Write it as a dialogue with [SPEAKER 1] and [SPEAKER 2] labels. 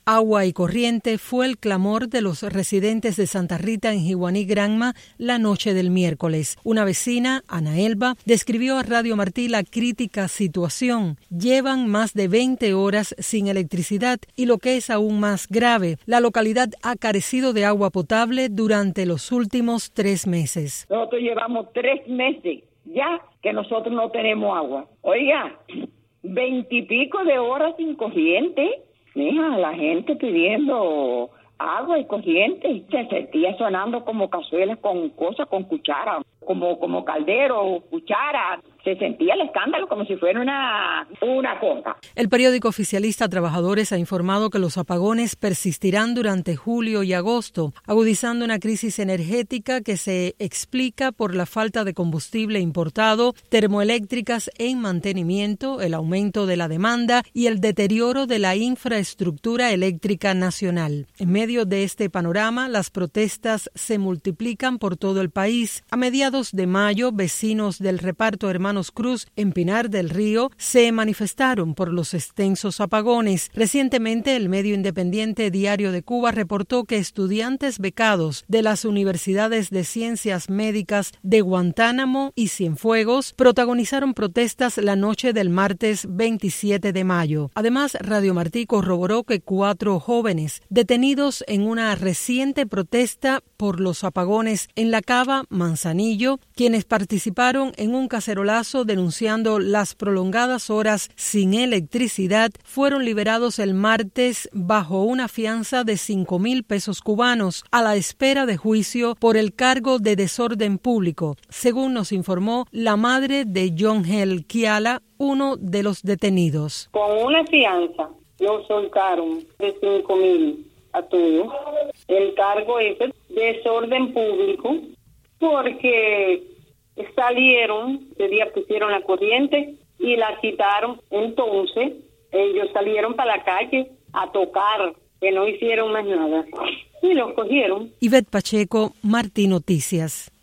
[SPEAKER 1] Agua y corriente fue el clamor de los residentes de Santa Rita en Jiguaní Granma la noche del miércoles. Una vecina, Ana Elba, describió a Radio Martí la crítica situación. Llevan más de 20 horas sin electricidad y lo que es aún más grave, la localidad ha carecido de agua potable durante los últimos 3 meses.
[SPEAKER 2] Nosotros llevamos 3 meses ya que nosotros no tenemos agua. Oiga, 20 y pico de horas sin corriente. Mija, la gente pidiendo agua y corriente, se sentía sonando como cazuelas con cosas, con cuchara, como caldero, cuchara. Se sentía el escándalo como si fuera una cosa.
[SPEAKER 1] El periódico oficialista Trabajadores ha informado que los apagones persistirán durante julio y agosto, agudizando una crisis energética que se explica por la falta de combustible importado, termoeléctricas en mantenimiento, el aumento de la demanda y el deterioro de la infraestructura eléctrica nacional. En medio de este panorama, las protestas se multiplican por todo el país. A mediados de mayo, vecinos del reparto Hermanos Cruz en Pinar del Río se manifestaron por los extensos apagones. Recientemente, el medio independiente Diario de Cuba reportó que estudiantes becados de las universidades de ciencias médicas de Guantánamo y Cienfuegos protagonizaron protestas la noche del martes 27 de mayo. Además, Radio Martí corroboró que 4 jóvenes detenidos en una reciente protesta por los apagones en La Cava, Manzanillo, quienes participaron en un cacerolazo denunciando las prolongadas horas sin electricidad, fueron liberados el martes bajo una fianza de 5,000 pesos cubanos a la espera de juicio por el cargo de desorden público, según nos informó la madre de John Hel Kiala, uno de los detenidos.
[SPEAKER 3] Con una fianza lo soltaron de 5,000 a todos. El cargo es desorden público porque salieron, ese día pusieron la corriente y la quitaron. Entonces ellos salieron para la calle a tocar, que no hicieron más nada y los cogieron.
[SPEAKER 1] Ivette Pacheco, Martí Noticias.